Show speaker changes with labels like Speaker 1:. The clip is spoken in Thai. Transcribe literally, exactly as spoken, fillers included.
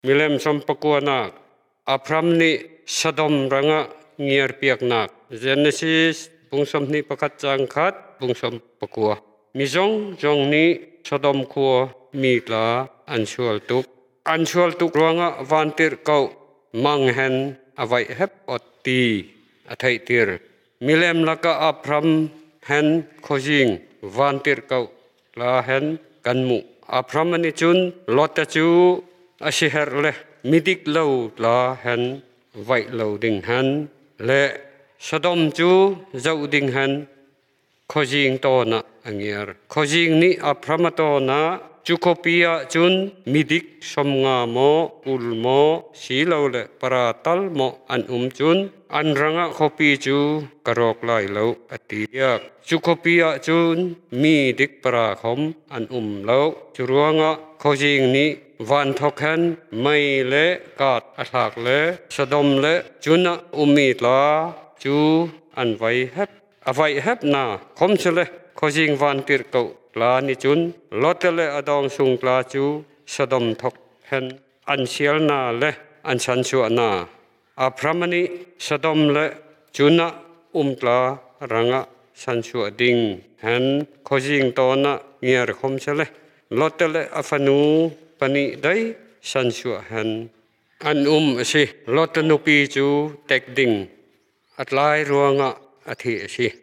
Speaker 1: มิเลมสมปกัวนักอัพรามนิสดมรังะเงียร์เปียกนักเจเนซิสบุงสมนิปกัดจังคัดบุงสมปกัวมิจงจงนี้สดมคัวมีกลาอันชวลตุกอันชวลตุกรังะวันติรเกามังเห็นอวัยเฮบอดตีอัฐิติรมิเลมลักะอัพรามเห็นโคจิงวันติรเกาลาเห็นกันมุอัพรามนิจุนลอตจูอาชิเฮร์เลมิดิกเลวลาเห็นไว้เลวดิงเห็นและสดมจูเจ้าดิงเห็นโคจิงโตนะอังเงียร์โคจิงนี้อัพรามโตนะจุโคปียจุนมิดิกสมงาโมอุลโมสีเลวเลปราตัลโมอันอุมจุนอันรังะโคปีจูกรอกลายเลวอติยักจุโคปียจุนมีดิกปราคมอันอุมเลวจุรวงะโคจิงนี้วันทกเห็นไม่เละกาดอัฐากเละสดมเละจุนอุมีตลาจูอันไว้เฮ็บอไว้เฮ็บนาคมเชลโคจิงวันติรเกาลานิจุนลอตเลอดองสุงกลาจูสดมทกเห็นอันเชียลนาเลอันชันชัวนาอัพรามนิสดมเลจุนอุมกลารังะชันชัวดิงเห็นโคจิงโตนะเงียร์คมเชลลอตเลอฟนูปนิได้ชันชัวเห็นอันอุมสิลอตนุปีจูเต็กดิงอัดลายรวงะอธิสิ